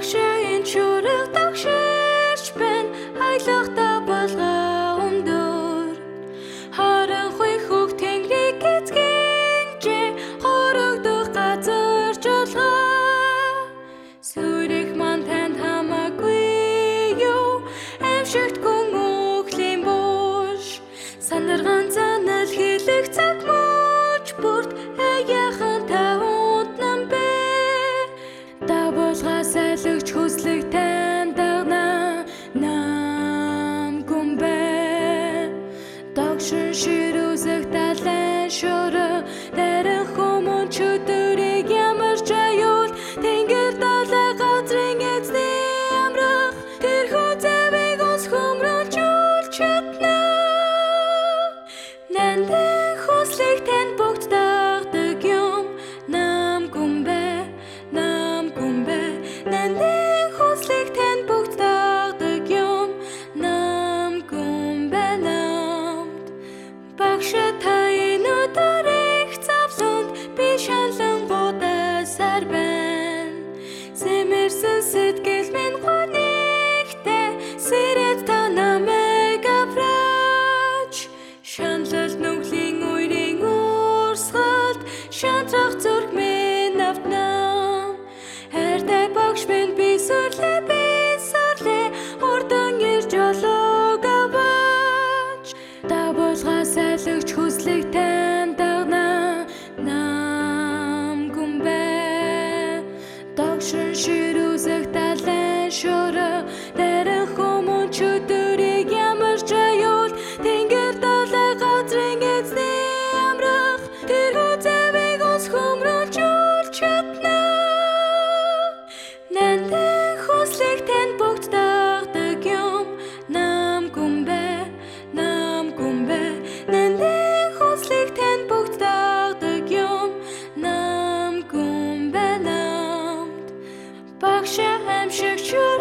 Багшийн чурал дагширч бэн хайлахта болгоо өндөр харанхуй хөг тэнгэрийг эзгэнчи хорогдох газар жолгоо сүрэх ман танд хамаагүй юу эмшигт гүн өглийн буш сандарган занал хэлэх цаг мөч бүрт яахан та унтнан бэ даболгаас айлгч хүслэг тань дагна нам гүмбэ догшин ширүүзэх талан шороо дэрэн хүмүүн чөтөрийг ямар ч аюул тэнгэр далай газрын эзний амрах тэр хүзэвийг ус хөмрөлжүүл чадна нандин хүслэг танд бүгд дагдаг юм нам гүмбэ нандин хүслэг танд бүгд дагдаг юм нам гүмбэ намд багшаа таны өдрийг завланд би шалангуудаа сар байна сэмэрсэн сэтгэл минь гонигтэй сэрэт та намайг авраач шаналл нүглийн үерийн урсгалд шантрах зүрх минь автнаа хайртай багш минь би сүрлээ урдан ирж олог аваач даболгаас айлгч хүслэг тань дагна нам гүмбэ догшин ширүүзэх талан шороо дэрэн хүмүүн чөтөрийг ямар ч аюул тэнгэр далай газрын эзний амрах тэр хүзэвийг ус хөмрөлжүүл чадна нандин хүслэг танд бүгд дагдаг юм нам гүмбэ нандин хүслэг танд бүгд дагдаг юм нам гүмбэ намд багшаа амшигч